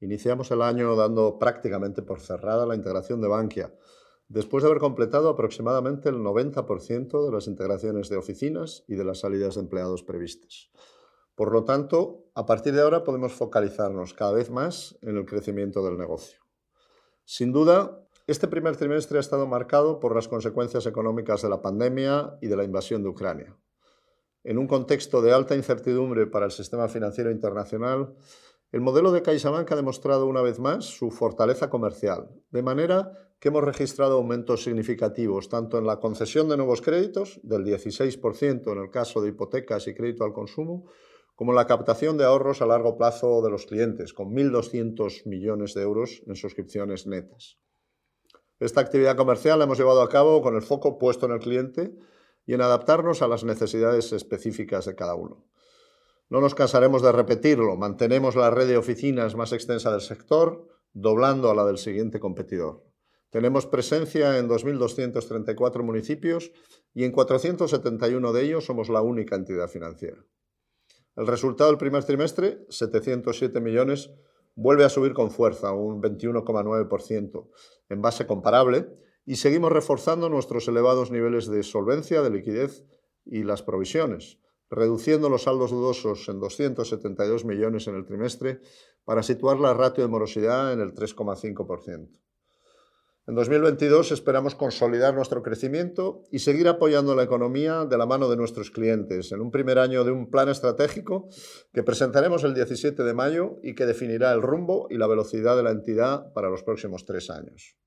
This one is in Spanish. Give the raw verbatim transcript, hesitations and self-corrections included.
Iniciamos el año dando prácticamente por cerrada la integración de Bankia, después de haber completado aproximadamente el noventa por ciento de las integraciones de oficinas y de las salidas de empleados previstas. Por lo tanto, a partir de ahora podemos focalizarnos cada vez más en el crecimiento del negocio. Sin duda, este primer trimestre ha estado marcado por las consecuencias económicas de la pandemia y de la invasión de Ucrania. En un contexto de alta incertidumbre para el sistema financiero internacional, el modelo de CaixaBank ha demostrado una vez más su fortaleza comercial, de manera que hemos registrado aumentos significativos tanto en la concesión de nuevos créditos, del dieciséis por ciento en el caso de hipotecas y crédito al consumo, como en la captación de ahorros a largo plazo de los clientes, con mil doscientos millones de euros en suscripciones netas. Esta actividad comercial la hemos llevado a cabo con el foco puesto en el cliente y en adaptarnos a las necesidades específicas de cada uno. No nos cansaremos de repetirlo, mantenemos la red de oficinas más extensa del sector, doblando a la del siguiente competidor. Tenemos presencia en dos mil doscientos treinta y cuatro municipios y en cuatrocientos setenta y uno de ellos somos la única entidad financiera. El resultado del primer trimestre, setecientos siete millones, vuelve a subir con fuerza, un veintiuno coma nueve por ciento, en base comparable, y seguimos reforzando nuestros elevados niveles de solvencia, de liquidez y las provisiones, reduciendo los saldos dudosos en doscientos setenta y dos millones en el trimestre para situar la ratio de morosidad en el tres coma cinco por ciento. En dos mil veintidós esperamos consolidar nuestro crecimiento y seguir apoyando la economía de la mano de nuestros clientes en un primer año de un plan estratégico que presentaremos el diecisiete de mayo y que definirá el rumbo y la velocidad de la entidad para los próximos tres años.